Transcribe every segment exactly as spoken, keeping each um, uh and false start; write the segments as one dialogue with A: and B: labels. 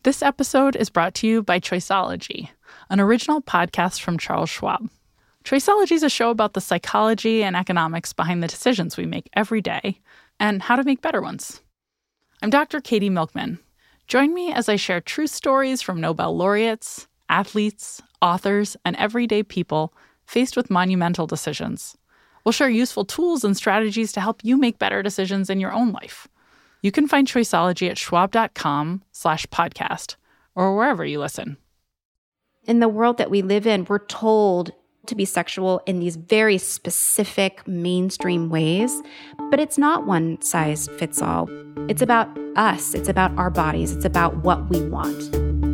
A: This episode is brought to you by Choiceology, an original podcast from Charles Schwab. Choiceology is a show about the psychology and economics behind the decisions we make every day and how to make better ones. I'm Doctor Katie Milkman. Join me as I share true stories from Nobel laureates, athletes, authors, and everyday people faced with monumental decisions. We'll share useful tools and strategies to help you make better decisions in your own life. You can find Choiceology at schwab.com slash podcast or wherever you listen.
B: In the world that we live in, we're told to be sexual in these very specific mainstream ways, but it's not one size fits all. It's about us. It's about our bodies. It's about what we want.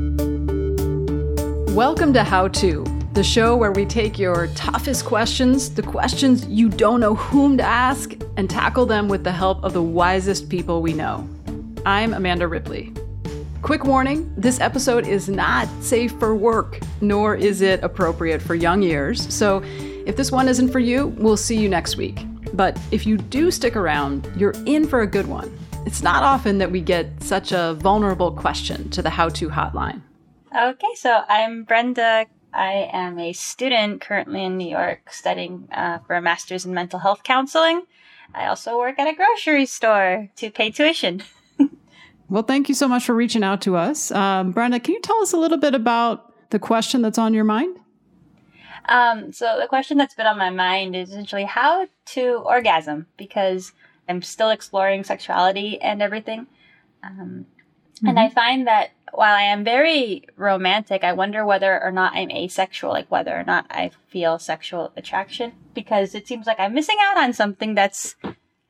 C: Welcome to How To, the show where we take your toughest questions, the questions you don't know whom to ask, and tackle them with the help of the wisest people we know. I'm Amanda Ripley. Quick warning, this episode is not safe for work, nor is it appropriate for young ears. So if this one isn't for you, we'll see you next week. But if you do stick around, you're in for a good one. It's not often that we get such a vulnerable question to the How To hotline.
D: Okay, so I'm Brenda. I am a student currently in New York studying uh, for a master's in mental health counseling. I also work at a grocery store to pay tuition.
C: Well, thank you so much for reaching out to us. Um, Brenda, can you tell us a little bit about the question that's on your mind?
D: Um, so the question that's been on my mind is essentially how to orgasm, because I'm still exploring sexuality and everything. Um, mm-hmm. And I find that while I am very romantic, I wonder whether or not I'm asexual, like whether or not I feel sexual attraction, because it seems like I'm missing out on something that's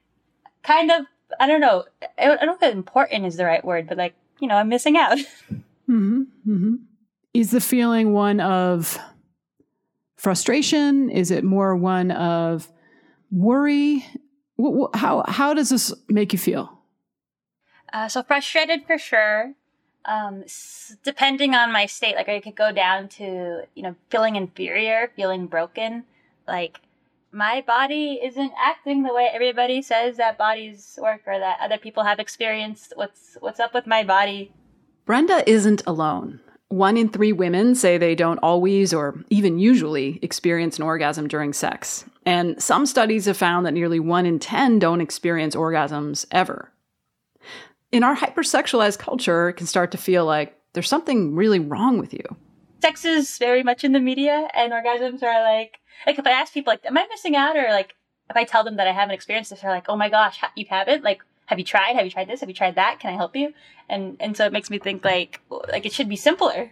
D: kind of, I don't know, I don't know if important is the right word, but like, you know, I'm missing out.
C: Mm-hmm. Mm-hmm. Is the feeling one of frustration? Is it more one of worry? How, how does this make you feel?
D: Uh, so frustrated for sure. Um, s- depending on my state, like I could go down to, you know, feeling inferior, feeling broken, like my body isn't acting the way everybody says that bodies work or that other people have experienced. What's, what's up with my body?
C: Brenda isn't alone. One in three women say they don't always or even usually experience an orgasm during sex. And some studies have found that nearly one in ten don't experience orgasms ever. In our hypersexualized culture, it can start to feel like there's something really wrong with you.
D: Sex is very much in the media, and orgasms are like, like if I ask people, like, am I missing out? Or like, if I tell them that I haven't experienced this, they're like, oh my gosh, you haven't? Like, have you tried? Have you tried this? Have you tried that? Can I help you? And and so it makes me think like, like it should be simpler.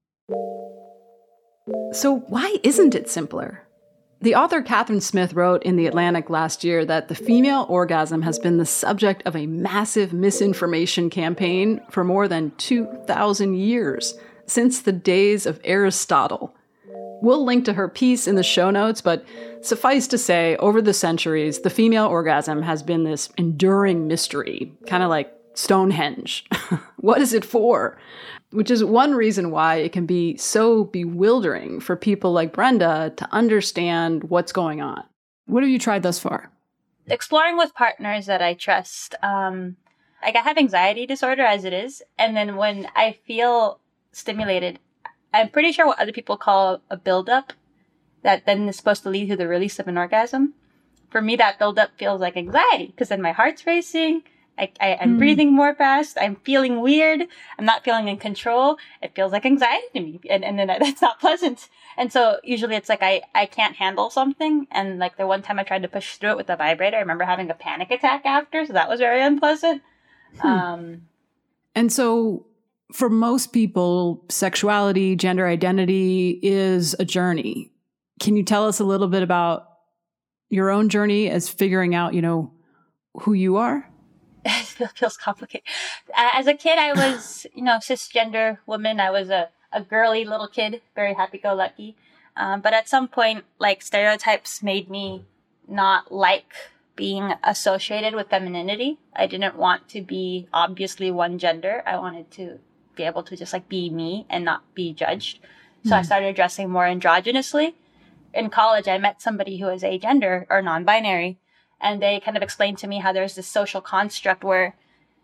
C: So why isn't it simpler? The author Catherine Smith wrote in The Atlantic last year that the female orgasm has been the subject of a massive misinformation campaign for more than two thousand years, since the days of Aristotle. We'll link to her piece in the show notes, but suffice to say, over the centuries, the female orgasm has been this enduring mystery, kind of like Stonehenge. What is it for? Which is one reason why it can be so bewildering for people like Brenda to understand what's going on. What have you tried thus far?
D: Exploring with partners that I trust. Um, like I have anxiety disorder as it is. And then when I feel stimulated, I'm pretty sure what other people call a buildup that then is supposed to lead to the release of an orgasm. For me, that buildup feels like anxiety because then my heart's racing. I, I, I'm mm. breathing more fast. I'm feeling weird. I'm not feeling in control. It feels like anxiety to me. And, and then that's not pleasant. And so usually it's like I, I can't handle something. And like the one time I tried to push through it with a vibrator, I remember having a panic attack after. So that was very unpleasant. Hmm. Um,
C: and so for most people, sexuality, gender identity is a journey. Can you tell us a little bit about your own journey as figuring out, you know, who you are?
D: It feels complicated. As a kid, I was, you know, cisgender woman. I was a, a girly little kid, very happy-go-lucky. Um, but at some point, like, stereotypes made me not like being associated with femininity. I didn't want to be obviously one gender. I wanted to be able to just, like, be me and not be judged. So mm. I started dressing more androgynously. In college, I met somebody who was agender or non-binary. And they kind of explained to me how there's this social construct where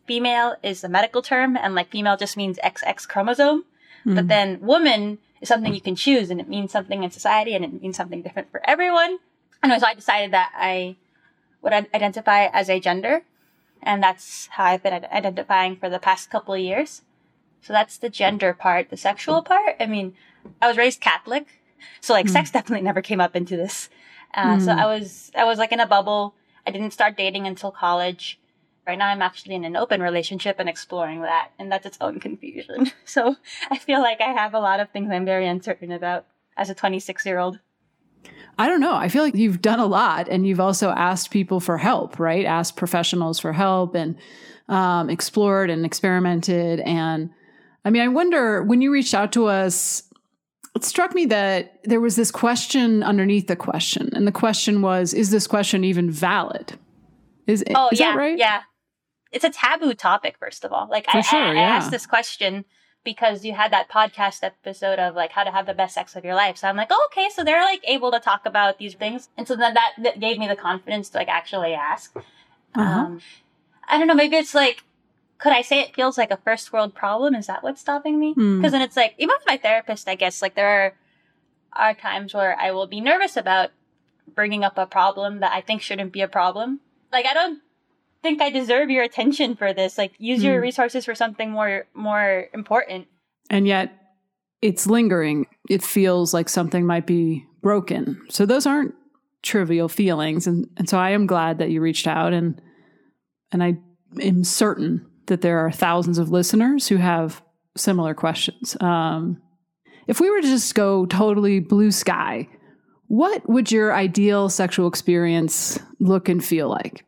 D: female is a medical term, and like female just means X X chromosome. Mm. But then woman is something you can choose, and it means something in society, and it means something different for everyone. And so I decided that I would identify as a gender, and that's how I've been identifying for the past couple of years. So that's the gender part. The sexual part, I mean, I was raised Catholic, so like mm. sex definitely never came up into this. Uh, mm. So I was, I was like in a bubble. I didn't start dating until college. Right now I'm actually in an open relationship and exploring that, and that's its own confusion. So I feel like I have a lot of things I'm very uncertain about as a twenty-six year old.
C: I don't know. I feel like you've done a lot, and you've also asked people for help, right? Asked professionals for help, and um, explored and experimented. And I mean, I wonder, when you reached out to us, it struck me that there was this question underneath the question. And the question was, is this question even valid? Is,
D: oh,
C: is
D: yeah,
C: that right?
D: Yeah. It's a taboo topic, first of all. Like,
C: For
D: I,
C: sure,
D: I, I
C: yeah.
D: asked this question because you had that podcast episode of like how to have the best sex of your life. So I'm like, oh, okay, so they're like able to talk about these things. And so then that, that gave me the confidence to like actually ask. Uh-huh. Um, I don't know, maybe it's like, could I say it feels like a first world problem? Is that what's stopping me? Because
C: Mm.
D: then it's like, even with my therapist, I guess, like there are, are times where I will be nervous about bringing up a problem that I think shouldn't be a problem. Like, I don't think I deserve your attention for this. Like, use mm. your resources for something more, more important.
C: And yet it's lingering. It feels like something might be broken. So those aren't trivial feelings. And, and so I am glad that you reached out, and, and I am certain that there are thousands of listeners who have similar questions. Um, if we were to just go totally blue sky, what would your ideal sexual experience look and feel like?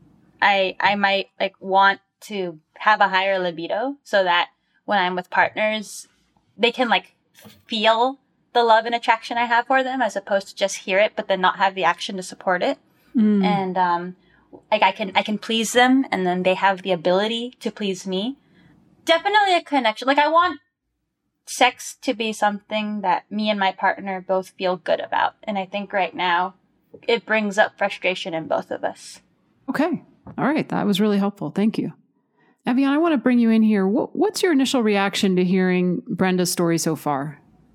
D: I I might like want to have a higher libido so that when I'm with partners, they can like feel the love and attraction I have for them, as opposed to just hear it, but then not have the action to support it. Mm. And um, like I can I can please them, and then they have the ability to please me. Definitely a connection. Like, I want sex to be something that me and my partner both feel good about. And I think right now it brings up frustration in both of us.
C: Okay. All right. That was really helpful. Thank you. Evyan, I want to bring you in here. What, what's your initial reaction to hearing Brenda's story so far?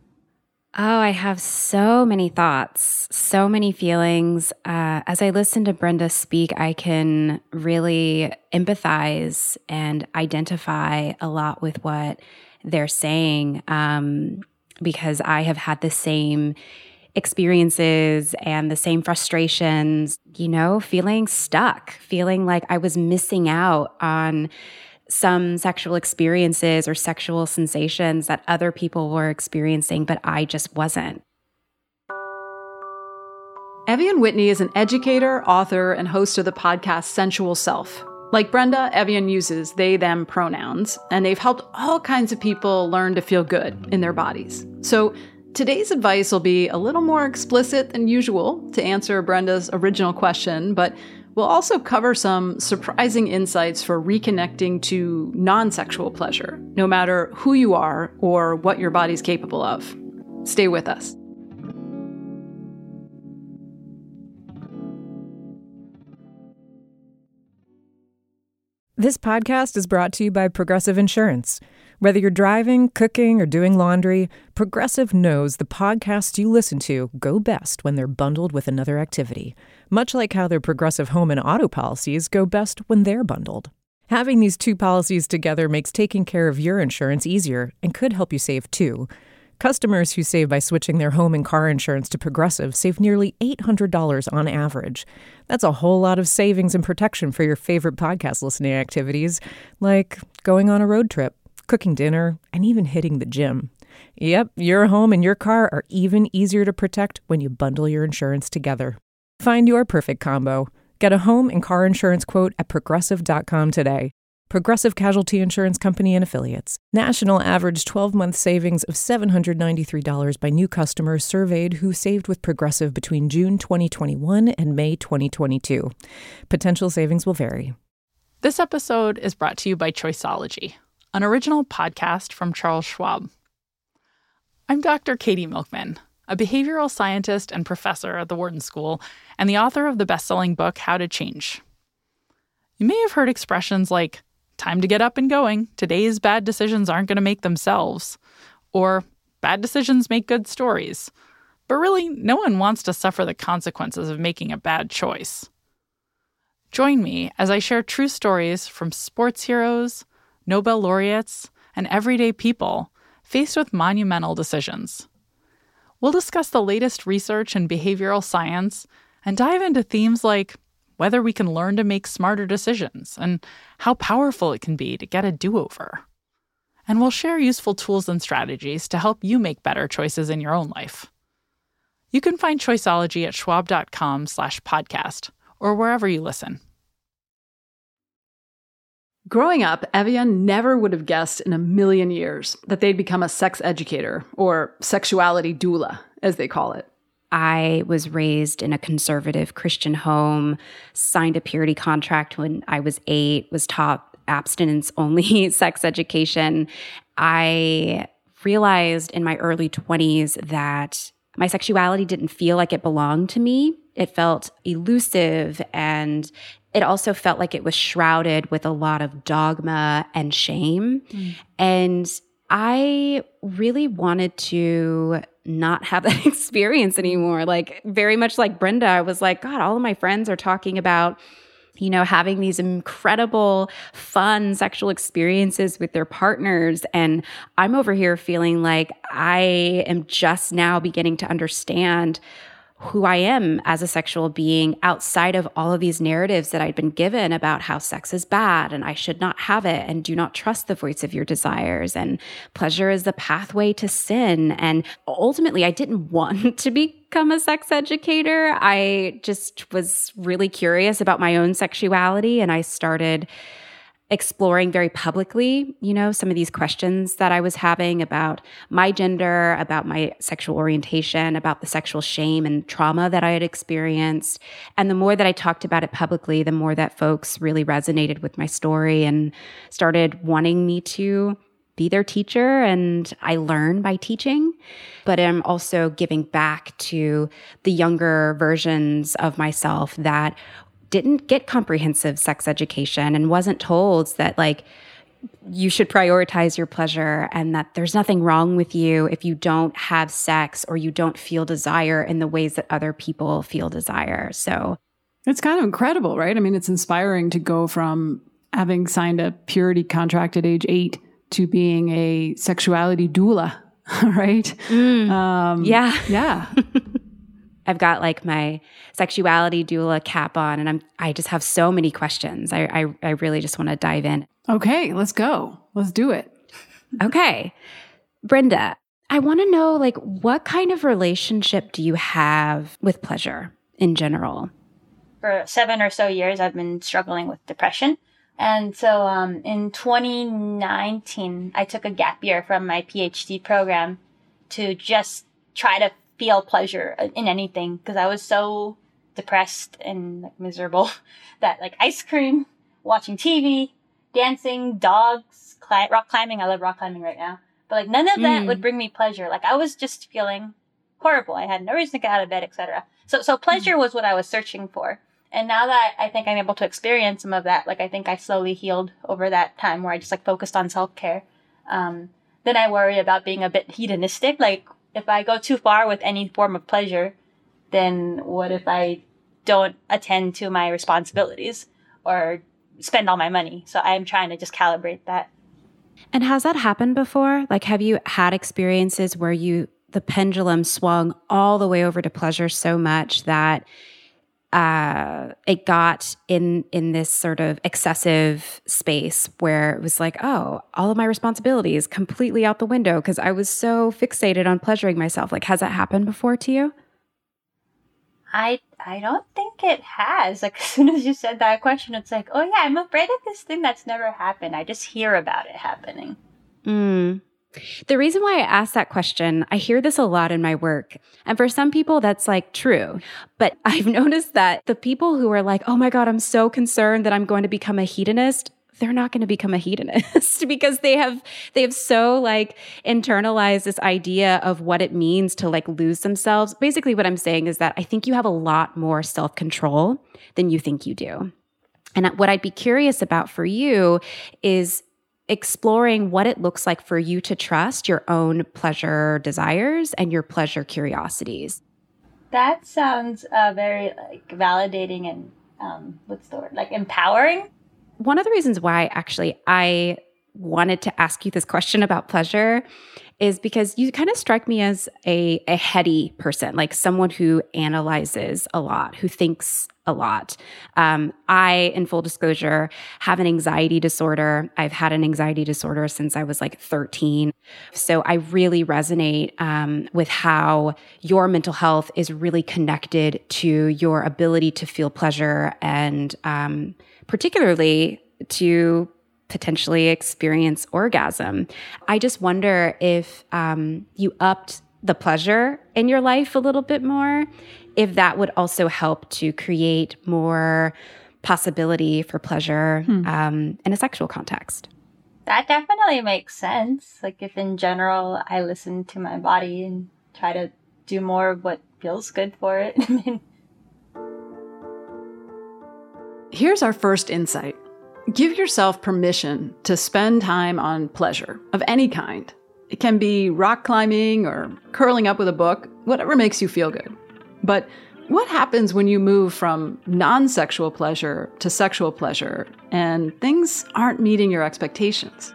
B: Oh, I have so many thoughts, so many feelings. Uh, as I listen to Brenda speak, I can really empathize and identify a lot with what they're saying, um, because I have had the same experiences and the same frustrations, you know, feeling stuck, feeling like I was missing out on some sexual experiences or sexual sensations that other people were experiencing, but I just wasn't.
C: Evyan Whitney is an educator, author, and host of the podcast Sensual Self. Like Brenda, Evyan uses they, them pronouns, and they've helped all kinds of people learn to feel good in their bodies. So today's advice will be a little more explicit than usual to answer Brenda's original question, but we'll also cover some surprising insights for reconnecting to non-sexual pleasure, no matter who you are or what your body's capable of. Stay with us.
E: This podcast is brought to you by Progressive Insurance. Whether you're driving, cooking, or doing laundry, Progressive knows the podcasts you listen to go best when they're bundled with another activity, much like how their Progressive home and auto policies go best when they're bundled. Having these two policies together makes taking care of your insurance easier and could help you save too. Customers who save by switching their home and car insurance to Progressive save nearly eight hundred dollars on average. That's a whole lot of savings and protection for your favorite podcast listening activities, like going on a road trip, cooking dinner, and even hitting the gym. Yep, your home and your car are even easier to protect when you bundle your insurance together. Find your perfect combo. Get a home and car insurance quote at progressive dot com today. Progressive Casualty Insurance Company and Affiliates. National average twelve-month savings of seven hundred ninety-three dollars by new customers surveyed who saved with Progressive between June twenty twenty-one and May twenty twenty-two. Potential savings will vary.
A: This episode is brought to you by Choiceology, an original podcast from Charles Schwab. I'm Doctor Katie Milkman, a behavioral scientist and professor at the Wharton School, and the author of the best-selling book, How to Change. You may have heard expressions like time to get up and going. Today's bad decisions aren't going to make themselves. Or bad decisions make good stories. But really, no one wants to suffer the consequences of making a bad choice. Join me as I share true stories from sports heroes, Nobel laureates, and everyday people faced with monumental decisions. We'll discuss the latest research in behavioral science and dive into themes like whether we can learn to make smarter decisions and how powerful it can be to get a do-over. And we'll share useful tools and strategies to help you make better choices in your own life. You can find Choiceology at schwab.com slash podcast or wherever you listen.
C: Growing up, Evian never would have guessed in a million years that they'd become a sex educator, or sexuality doula, as they call it.
B: I was raised in a conservative Christian home, signed a purity contract when I was eight, was taught abstinence-only sex education. I realized in my early twenties that my sexuality didn't feel like it belonged to me. It felt elusive, and it also felt like it was shrouded with a lot of dogma and shame. Mm. And I really wanted to not have that experience anymore. Like, very much like Brenda, I was like, God, all of my friends are talking about, you know, having these incredible, fun sexual experiences with their partners. And I'm over here feeling like I am just now beginning to understand who I am as a sexual being outside of all of these narratives that I'd been given about how sex is bad and I should not have it and do not trust the voice of your desires and pleasure is the pathway to sin. And ultimately, I didn't want to become a sex educator. I just was really curious about my own sexuality, and I started exploring very publicly, you know, some of these questions that I was having about my gender, about my sexual orientation, about the sexual shame and trauma that I had experienced. And the more that I talked about it publicly, the more that folks really resonated with my story and started wanting me to be their teacher. And I learn by teaching, but I'm also giving back to the younger versions of myself that didn't get comprehensive sex education and wasn't told that, like, you should prioritize your pleasure and that there's nothing wrong with you if you don't have sex or you don't feel desire in the ways that other people feel desire. So
C: it's kind of incredible, right? I mean, it's inspiring to go from having signed a purity contract at age eight to being a sexuality doula, right?
B: Mm, um, yeah.
C: Yeah.
B: I've got like my sexuality doula cap on, and I'm I just have so many questions. I I, I really just want to dive in.
C: Okay, let's go. Let's do it.
B: Okay. Brenda, I want to know, like, what kind of relationship do you have with pleasure in general?
D: For seven or so years, I've been struggling with depression. And so um, in twenty nineteen, I took a gap year from my PhD program to just try to feel pleasure in anything, because I was so depressed and like miserable that like ice cream, watching T V, dancing, dogs, cli- rock climbing. I love rock climbing right now. But like none of that mm. would bring me pleasure. Like I was just feeling horrible. I had no reason to get out of bed, et cetera. So so pleasure mm. was what I was searching for. And now that I think I'm able to experience some of that, like I think I slowly healed over that time where I just like focused on self-care. Um, then I worry about being a bit hedonistic. Like if I go too far with any form of pleasure, then what if I don't attend to my responsibilities or spend all my money? So I'm trying to just calibrate that.
B: And has that happened before? Like, have you had experiences where you, the pendulum swung all the way over to pleasure so much that uh, it got in, in this sort of excessive space where it was like, oh, all of my responsibilities completely out the window because I was so fixated on pleasuring myself? Like, has that happened before to you?
D: I I don't think it has. Like, as soon as you said that question, it's like, oh yeah, I'm afraid of this thing that's never happened. I just hear about it happening.
B: Mm. The reason why I asked that question, I hear this a lot in my work. And for some people, that's like true. But I've noticed that the people who are like, oh my God, I'm so concerned that I'm going to become a hedonist, they're not going to become a hedonist because they have, they have so like internalized this idea of what it means to like lose themselves. Basically what I'm saying is that I think you have a lot more self-control than you think you do. And what I'd be curious about for you is exploring what it looks like for you to trust your own pleasure desires and your pleasure curiosities.
D: That sounds uh, very like validating and um, what's the word? Like empowering.
B: One of the reasons why actually I wanted to ask you this question about pleasure is because you kind of strike me as a, a heady person, like someone who analyzes a lot, who thinks a lot. Um, I, in full disclosure, have an anxiety disorder. I've had an anxiety disorder since I was like thirteen. So I really resonate um, with how your mental health is really connected to your ability to feel pleasure and um, particularly to potentially experience orgasm. I just wonder if um, you upped the pleasure in your life a little bit more, if that would also help to create more possibility for pleasure hmm. um, in a sexual context.
D: That definitely makes sense. Like if in general, I listen to my body and try to do more of what feels good for it.
C: Here's our first insight. Give yourself permission to spend time on pleasure of any kind. It can be rock climbing or curling up with a book, whatever makes you feel good. But what happens when you move from non-sexual pleasure to sexual pleasure and things aren't meeting your expectations?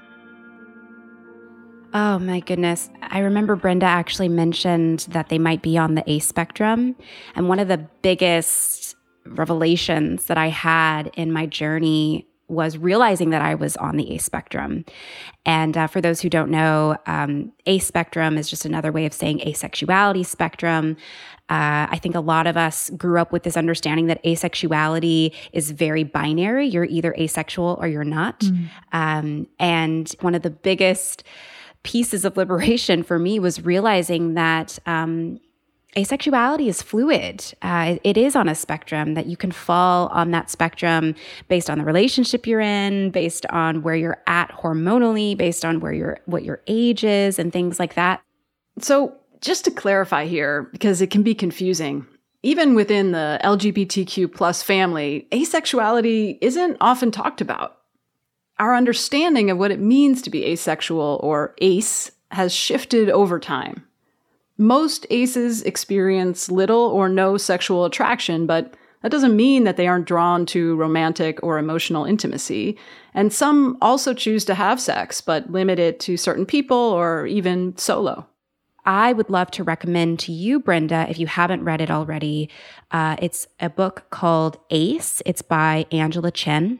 B: Oh my goodness. I remember Brenda actually mentioned that they might be on the A spectrum. And one of the biggest revelations that I had in my journey was realizing that I was on the A spectrum. And uh, for those who don't know, um, A spectrum is just another way of saying asexuality spectrum. Uh, I think a lot of us grew up with this understanding that asexuality is very binary. You're either asexual or you're not. Mm. Um, and one of the biggest pieces of liberation for me was realizing that um, asexuality is fluid. Uh, it is on a spectrum, that you can fall on that spectrum based on the relationship you're in, based on where you're at hormonally, based on where you're, what your age is and things like that.
C: So just to clarify here, because it can be confusing, even within the L G B T Q plus family, asexuality isn't often talked about. Our understanding of what it means to be asexual or ace has shifted over time. Most aces experience little or no sexual attraction, but that doesn't mean that they aren't drawn to romantic or emotional intimacy. And some also choose to have sex, but limit it to certain people or even solo.
B: I would love to recommend to you, Brenda, if you haven't read it already, uh, it's a book called Ace. It's by Angela Chen.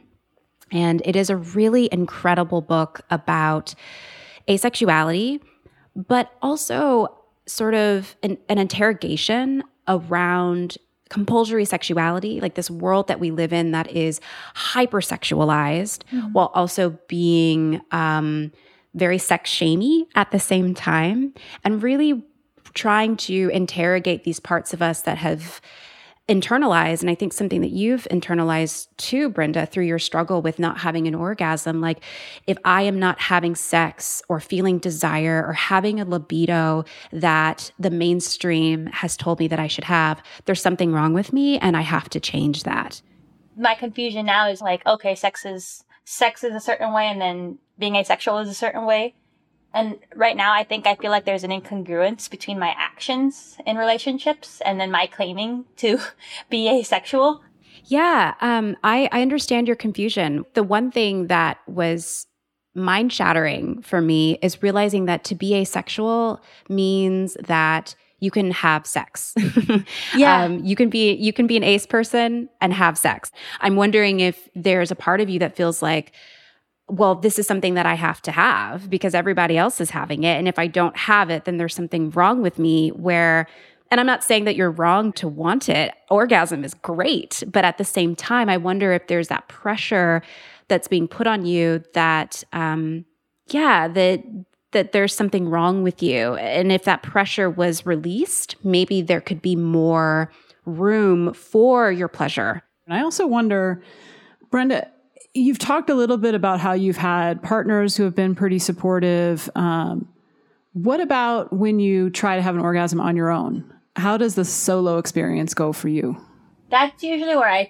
B: And it is a really incredible book about asexuality, but also sort of an, an interrogation around compulsory sexuality, like this world that we live in that is hypersexualized mm-hmm. while also being um, very sex shamey at the same time, and really trying to interrogate these parts of us that have internalized. And I think something that you've internalized too, Brenda, through your struggle with not having an orgasm, like if I am not having sex or feeling desire or having a libido that the mainstream has told me that I should have, there's something wrong with me and I have to change that.
D: My confusion now is like, okay, sex is sex is a certain way and then being asexual is a certain way. And right now, I think I feel like there's an incongruence between my actions in relationships and then my claiming to be asexual.
B: Yeah, um, I, I understand your confusion. The one thing that was mind-shattering for me is realizing that to be asexual means that you can have sex.
D: Yeah.
B: Um, you can be you can be an ace person and have sex. I'm wondering if there's a part of you that feels like, well, this is something that I have to have because everybody else is having it. And if I don't have it, then there's something wrong with me where, and I'm not saying that you're wrong to want it. Orgasm is great. But at the same time, I wonder if there's that pressure that's being put on you that, um, yeah, that, that there's something wrong with you. And if that pressure was released, maybe there could be more room for your pleasure.
F: And I also wonder, Brenda, you've talked a little bit about how you've had partners who have been pretty supportive. Um, what about when you try to have an orgasm on your own? How does the solo experience go for you?
D: That's usually where I,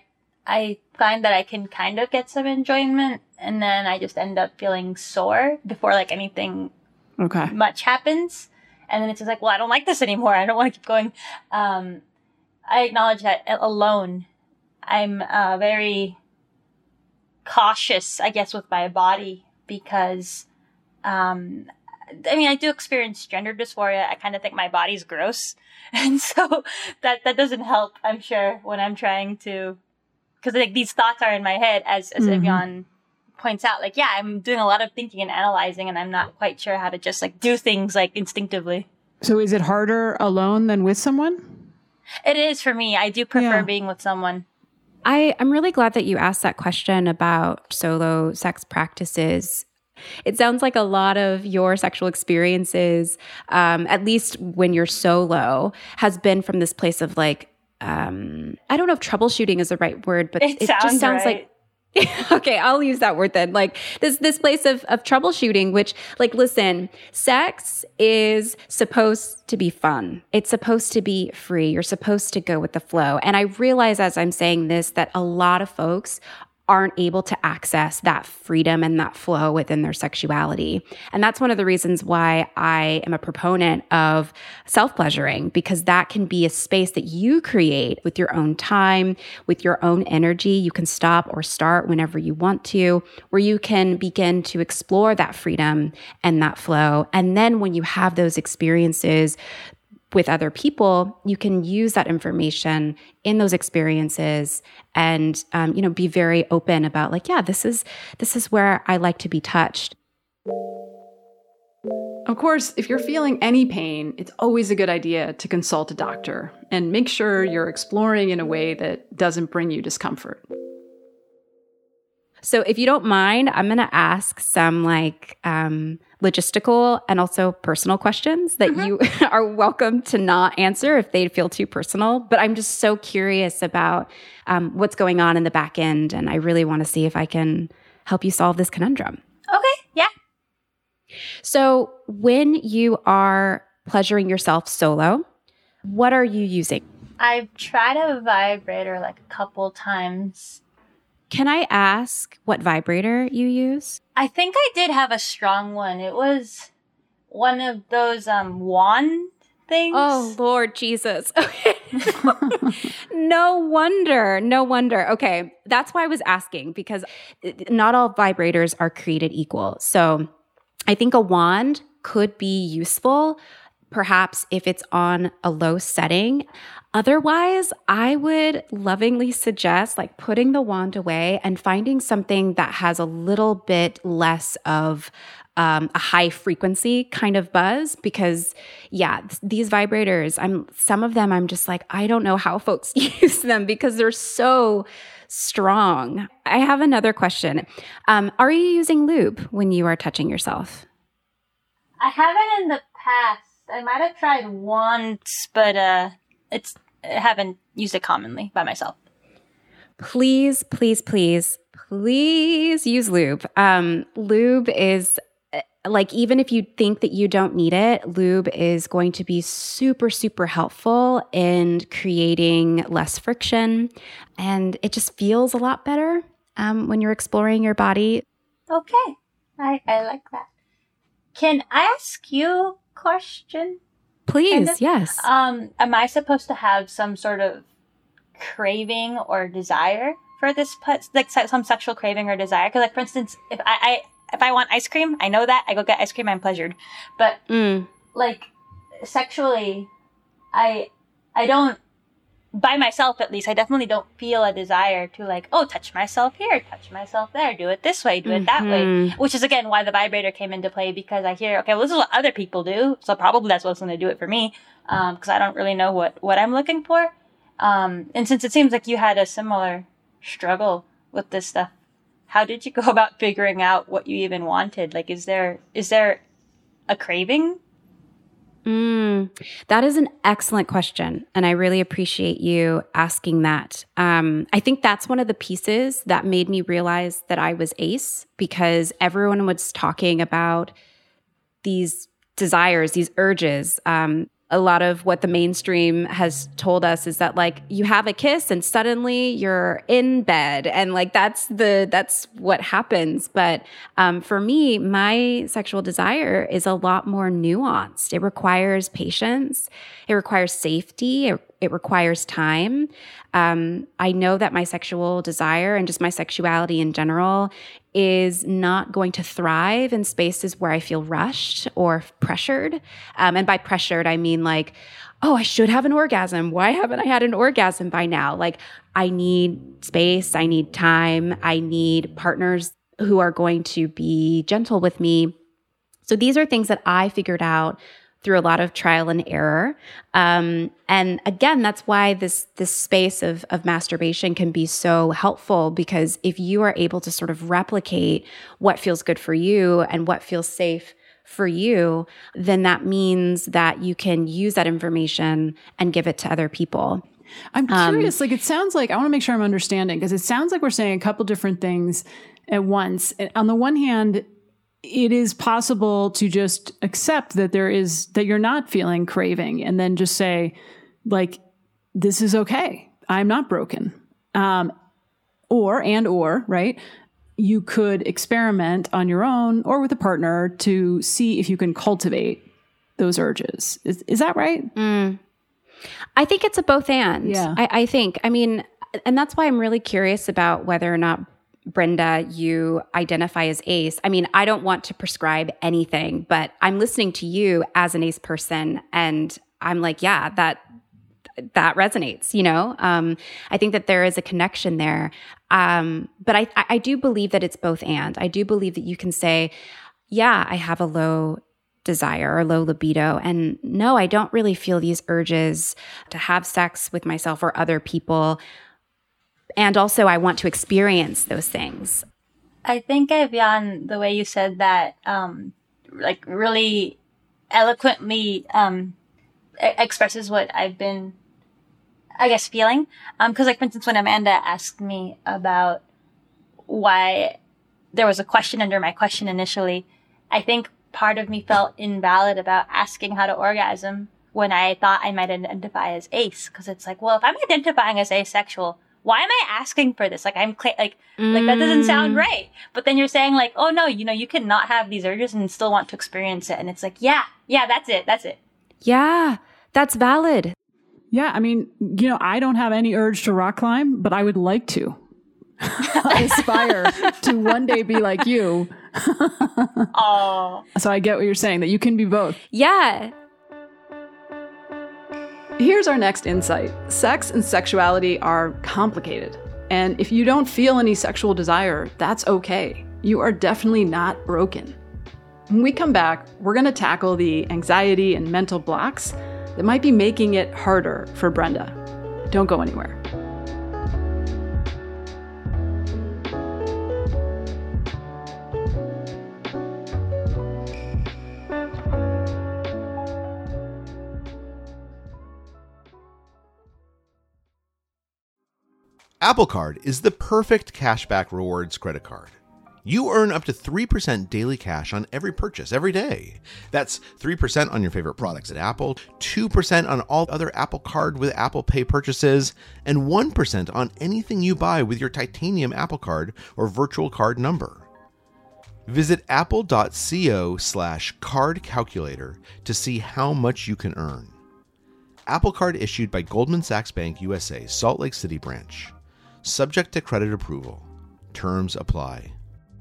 D: I find that I can kind of get some enjoyment, and then I just end up feeling sore before like anything
F: okay.
D: much happens. And then it's just like, well, I don't like this anymore. I don't want to keep going. Um, I acknowledge that alone, I'm uh, very cautious, I guess, with my body because, um, I mean, I do experience gender dysphoria. I kind of think my body's gross. And so that, that doesn't help, I'm sure, when I'm trying to, because like these thoughts are in my head, as, as mm-hmm. Evian points out. Like, yeah, I'm doing a lot of thinking and analyzing, and I'm not quite sure how to just like do things like instinctively.
F: So is it harder alone than with someone?
D: It is for me. I do prefer yeah. being with someone.
B: I, I'm really glad that you asked that question about solo sex practices. It sounds like a lot of your sexual experiences, um, at least when you're solo, has been from this place of like, um, I don't know if troubleshooting is the right word, but
D: it,
B: it
D: sounds
B: just sounds
D: right.
B: like, okay, I'll use that word then. Like this, this place of, of troubleshooting, which like, listen, sex is supposed to be fun. It's supposed to be free. You're supposed to go with the flow. And I realize as I'm saying this, that a lot of folks aren't able to access that freedom and that flow within their sexuality. And that's one of the reasons why I am a proponent of self-pleasuring, because that can be a space that you create with your own time, with your own energy. You can stop or start whenever you want to, where you can begin to explore that freedom and that flow. And then when you have those experiences with other people, you can use that information in those experiences and, um, you know, be very open about like, yeah, this is, this is where I like to be touched.
C: Of course, if you're feeling any pain, it's always a good idea to consult a doctor and make sure you're exploring in a way that doesn't bring you discomfort.
B: So if you don't mind, I'm going to ask some like um, logistical and also personal questions that mm-hmm. you are welcome to not answer if they feel too personal. But I'm just so curious about um, what's going on in the back end. And I really want to see if I can help you solve this conundrum.
D: Okay, yeah.
B: So when you are pleasuring yourself solo, what are you using?
D: I've tried a vibrator like a couple times.
B: Can I ask what vibrator you use?
D: I think I did have a strong one. It was one of those um wand things.
B: Oh, Lord Jesus. Okay. No wonder. No wonder. Okay. That's why I was asking, because not all vibrators are created equal. So I think a wand could be useful, perhaps if it's on a low setting. Otherwise, I would lovingly suggest like putting the wand away and finding something that has a little bit less of um, a high frequency kind of buzz, because yeah, th- these vibrators, I'm some of them I'm just like, I don't know how folks use them because they're so strong. I have another question. Um, are you using lube when you are touching yourself?
D: I haven't in the past. I might have tried once, but uh, it's I haven't used it commonly by myself.
B: Please, please, please, please use lube. Um, lube is like, even if you think that you don't need it, lube is going to be super, super helpful in creating less friction. And it just feels a lot better um, when you're exploring your body.
D: Okay. I, I like that. Can I ask you a question?
B: Please,
D: kind of?
B: Yes.
D: Um, am I supposed to have some sort of craving or desire for this, put, like some sexual craving or desire? Because, like, for instance, if I, I if I want ice cream, I know that I go get ice cream, I'm pleasured. But
B: mm.
D: like sexually, I I don't. By myself, at least, I definitely don't feel a desire to like, oh, touch myself here, touch myself there, do it this way, do it that
B: Mm-hmm.
D: way. Which is, again, why the vibrator came into play, because I hear, okay, well, this is what other people do, so probably that's what's going to do it for me, um, because I don't really know what, what I'm looking for. Um, and since it seems like you had a similar struggle with this stuff, how did you go about figuring out what you even wanted? Like, is there is there a craving?
B: Mm, that is an excellent question. And I really appreciate you asking that. Um, I think that's one of the pieces that made me realize that I was ace, because everyone was talking about these desires, these urges. Um, a lot of what the mainstream has told us is that like you have a kiss and suddenly you're in bed, and like that's the that's what happens. But um, for me, my sexual desire is a lot more nuanced. It requires patience. It requires safety. It, it requires time. Um, I know that my sexual desire and just my sexuality in general is not going to thrive in spaces where I feel rushed or pressured. Um, and by pressured, I mean like, oh, I should have an orgasm. Why haven't I had an orgasm by now? Like, I need space. I need time. I need partners who are going to be gentle with me. So these are things that I figured out through a lot of trial and error. Um, and again, that's why this this space of, of masturbation can be so helpful, because if you are able to sort of replicate what feels good for you and what feels safe for you, then that means that you can use that information and give it to other people.
F: I'm curious, um, like it sounds like, I want to make sure I'm understanding, because it sounds like we're saying a couple different things at once. And on the one hand, it is possible to just accept that there is, that you're not feeling craving, and then just say like, this is okay. I'm not broken. Um, or, and, or, right. You could experiment on your own or with a partner to see if you can cultivate those urges. Is, is that right?
B: Mm. I think it's a both and.
F: Yeah.
B: I, I think, I mean, and that's why I'm really curious about whether or not, Brenda, you identify as ace. I mean, I don't want to prescribe anything, but I'm listening to you as an ace person, and I'm like, yeah, that that resonates, you know? Um, I think that there is a connection there. Um, but I, I do believe that it's both and. I do believe that you can say, yeah, I have a low desire or low libido, and no, I don't really feel these urges to have sex with myself or other people. And also, I want to experience those things.
D: I think, Evian, the way you said that, um, like, really eloquently um, expresses what I've been, I guess, feeling. Um, because, like, for instance, when Amanda asked me about why there was a question under my question initially, I think part of me felt invalid about asking how to orgasm when I thought I might identify as ace. Because it's like, well, if I'm identifying as asexual, why am I asking for this? Like, I'm cl- like, mm. like that doesn't sound right. But then you're saying like, oh no, you know, you can not have these urges and still want to experience it. And it's like, yeah, yeah, that's it. That's it.
B: Yeah, that's valid.
F: Yeah. I mean, you know, I don't have any urge to rock climb, but I would like to. I aspire to one day be like you.
D: Oh.
F: So I get what you're saying, that you can be both.
B: Yeah.
C: Here's our next insight. Sex and sexuality are complicated. And if you don't feel any sexual desire, that's okay. You are definitely not broken. When we come back, we're going to tackle the anxiety and mental blocks that might be making it harder for Brenda. Don't go anywhere.
G: Apple Card is the perfect cashback rewards credit card. You earn up to three percent daily cash on every purchase every day. That's three percent on your favorite products at Apple, two percent on all other Apple Card with Apple Pay purchases, and one percent on anything you buy with your titanium Apple Card or virtual card number. Visit apple.co slash card calculator to see how much you can earn. Apple Card issued by Goldman Sachs Bank U S A, Salt Lake City branch. Subject to credit approval. Terms apply.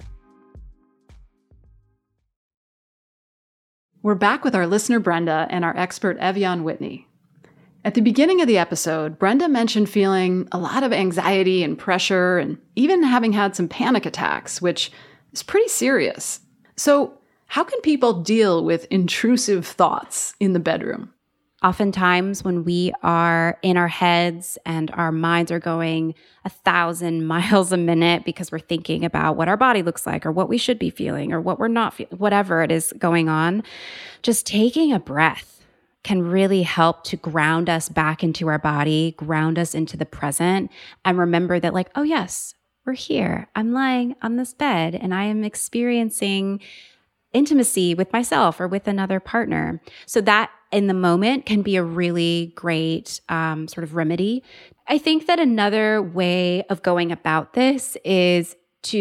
C: We're back with our listener Brenda and our expert Evian Whitney. At the beginning of the episode, Brenda mentioned feeling a lot of anxiety and pressure and even having had some panic attacks, which is pretty serious. So, how can people deal with intrusive thoughts in the bedroom?
B: Oftentimes when we are in our heads and our minds are going a thousand miles a minute because we're thinking about what our body looks like or what we should be feeling or what we're not feeling, whatever it is going on, just taking a breath can really help to ground us back into our body, ground us into the present, and remember that like, oh yes, we're here. I'm lying on this bed and I am experiencing intimacy with myself or with another partner. So that in the moment can be a really great um, sort of remedy. I think that another way of going about this is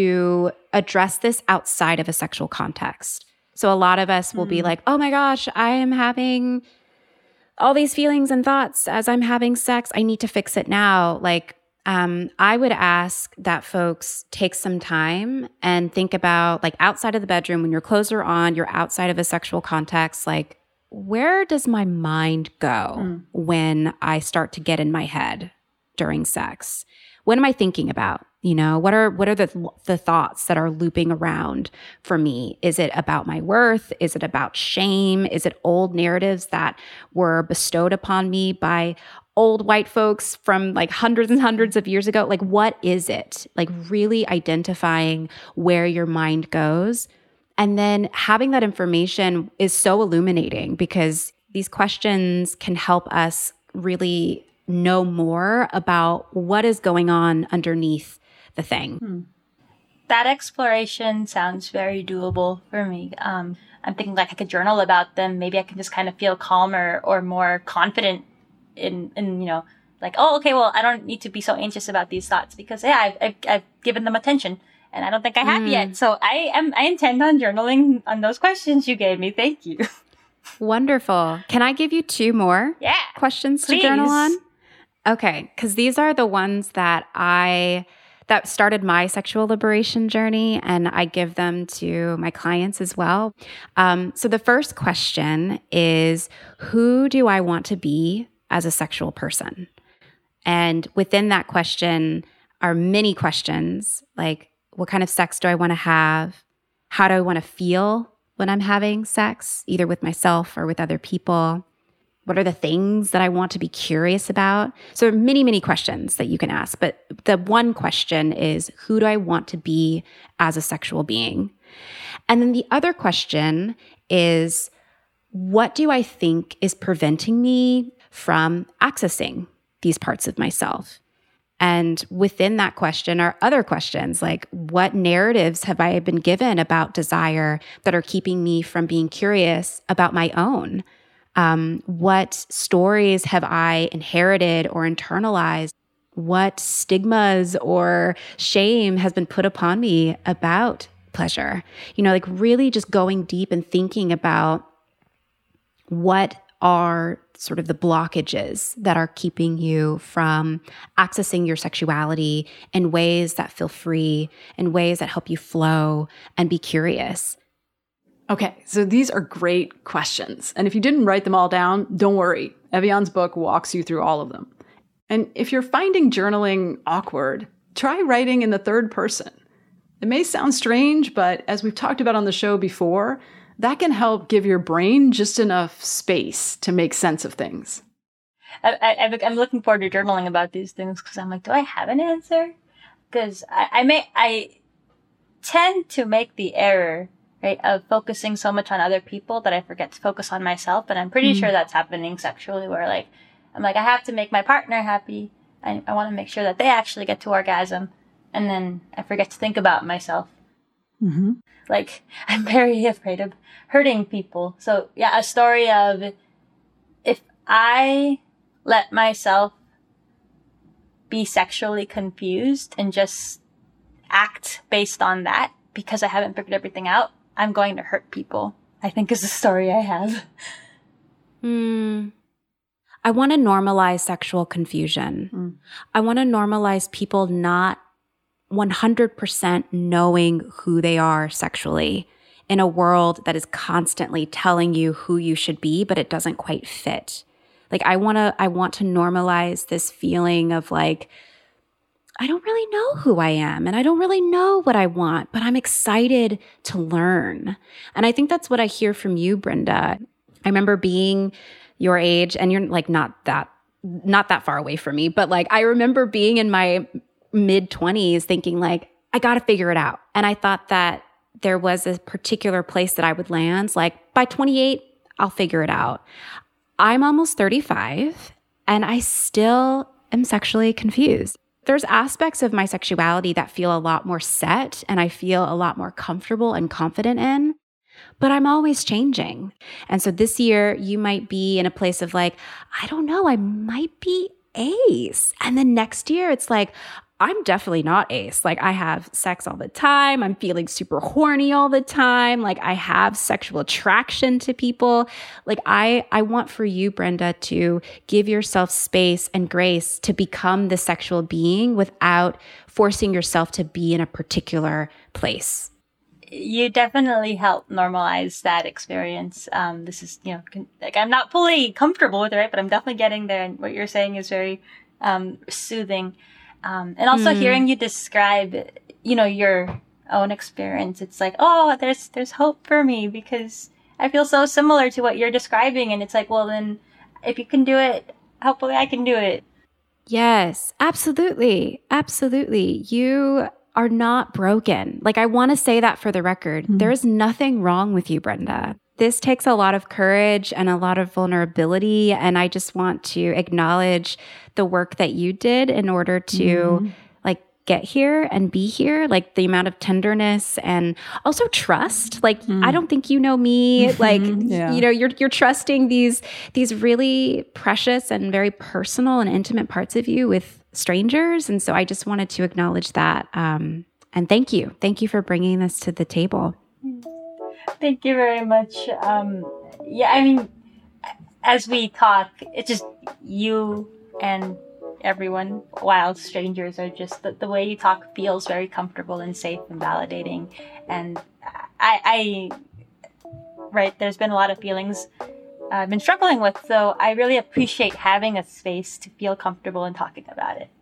B: to address this outside of a sexual context. So a lot of us will mm. be like, oh my gosh, I am having all these feelings and thoughts as I'm having sex. I need to fix it now. Like, um, I would ask that folks take some time and think about, like, outside of the bedroom, when your clothes are on, you're outside of a sexual context, like, where does my mind go mm. when I start to get in my head during sex? What am I thinking about? You know, what are what are the the thoughts that are looping around for me? Is it about my worth? Is it about shame? Is it old narratives that were bestowed upon me by old white folks from like hundreds and hundreds of years ago? Like, what is it? Like, really identifying where your mind goes. And then having that information is so illuminating, because these questions can help us really know more about what is going on underneath the thing.
D: Hmm. That exploration sounds very doable for me. Um, I'm thinking like I could journal about them. Maybe I can just kind of feel calmer or more confident in, in, you know, like, oh, okay, well, I don't need to be so anxious about these thoughts because, yeah, I've, I've, I've given them attention and I don't think I have mm. yet. So I am, I intend on journaling on those questions you gave me. Thank you.
B: Wonderful. Can I give you two more
D: yeah,
B: questions
D: please.
B: to journal on? Okay, because these are the ones that I that started my sexual liberation journey, and I give them to my clients as well. Um, so the first question is, who do I want to be as a sexual person? And within that question are many questions, like, what kind of sex do I want to have? How do I want to feel when I'm having sex, either with myself or with other people? What are the things that I want to be curious about? So there are many, many questions that you can ask. But the one question is, who do I want to be as a sexual being? And then the other question is, what do I think is preventing me from accessing these parts of myself? And within that question are other questions like, what narratives have I been given about desire that are keeping me from being curious about my own? Um, what stories have I inherited or internalized? What stigmas or shame has been put upon me about pleasure? You know, like really just going deep and thinking about what are sort of the blockages that are keeping you from accessing your sexuality in ways that feel free, in ways that help you flow and be curious.
C: Okay, so these are great questions. And if you didn't write them all down, don't worry. Evion's book walks you through all of them. And if you're finding journaling awkward, try writing in the third person. It may sound strange, but as we've talked about on the show before, that can help give your brain just enough space to make sense of things.
D: I, I, I'm looking forward to journaling about these things because I'm like, do I have an answer? Because I, I may, I tend to make the error, right, of focusing so much on other people that I forget to focus on myself. And I'm pretty mm. sure that's happening sexually, where like, I'm like, I have to make my partner happy. I, I want to make sure that they actually get to orgasm. And then I forget to think about myself.
F: Mm-hmm.
D: Like, I'm very afraid of hurting people. So yeah, a story of if I let myself be sexually confused and just act based on that because I haven't figured everything out, I'm going to hurt people, I think is the story I have.
B: Hmm. I want to normalize sexual confusion. Mm. I want to normalize people not one hundred percent knowing who they are sexually in a world that is constantly telling you who you should be, but it doesn't quite fit. Like, I want to, I want to normalize this feeling of like, I don't really know who I am and I don't really know what I want, but I'm excited to learn. And I think that's what I hear from you, Brenda. I remember being your age, and you're like not that, not that far away from me, but like, I remember being in my mid twenties thinking like, I got to figure it out. And I thought that there was a particular place that I would land. Like by twenty-eight, I'll figure it out. I'm almost thirty-five and I still am sexually confused. There's aspects of my sexuality that feel a lot more set and I feel a lot more comfortable and confident in. but I'm always changing. And so this year you might be in a place of like, I don't know, I might be ace. And then next year it's like, I'm definitely not ace. Like I have sex all the time. I'm feeling super horny all the time. Like I have sexual attraction to people. Like I, I want for you, Brenda, to give yourself space and grace to become the sexual being without forcing yourself to be in a particular place.
D: You definitely help normalize that experience. Um, this is, you know, con- like I'm not fully comfortable with it, right? But I'm definitely getting there. And what you're saying is very um, soothing. Um, and also mm. hearing you describe, you know, your own experience, it's like, oh, there's, there's hope for me because I feel so similar to what you're describing. And it's like, well, then if you can do it, hopefully I can do it.
B: Yes, absolutely. Absolutely. You are not broken. Like, I want to say that for the record. Mm. There is nothing wrong with you, Brenda. This takes a lot of courage and a lot of vulnerability. And I just want to acknowledge the work that you did in order to mm. like get here and be here, like the amount of tenderness and also trust. Like, mm. I don't think you know me. Like, yeah. you know, you're, you're trusting these, these really precious and very personal and intimate parts of you with strangers. And so I just wanted to acknowledge that. Um, and thank you. Thank you for bringing this to the table.
D: Thank you very much. Um, yeah, I mean, as we talk, it's just you and everyone, wild strangers, are just the, the way you talk feels very comfortable and safe and validating. And I, I, right, there's been a lot of feelings I've been struggling with, so I really appreciate having a space to feel comfortable and talking about it.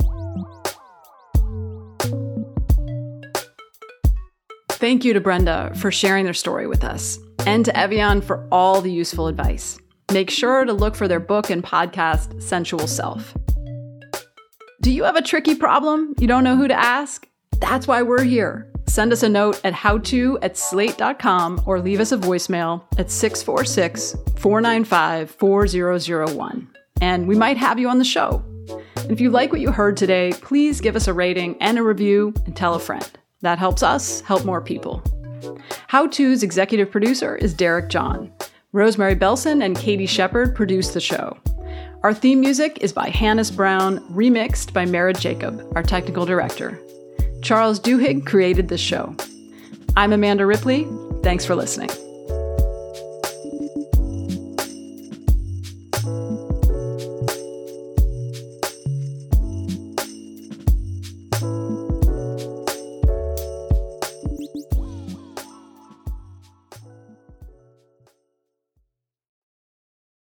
C: Thank you to Brenda for sharing their story with us, and to Evian for all the useful advice. Make sure to look for their book and podcast, Sensual Self. Do you have a tricky problem you don't know who to ask? That's why we're here. Send us a note at howto at slate dot com or leave us a voicemail at six four six, four nine five, four zero zero one. And we might have you on the show. And if you like what you heard today, please give us a rating and a review and tell a friend. That helps us help more people. How To's executive producer is Derek John. Rosemary Belson and Katie Shepard produce the show. Our theme music is by Hannes Brown, remixed by Merritt Jacob, our technical director. Charles Duhigg created this show. I'm Amanda Ripley. Thanks for listening. Thank you.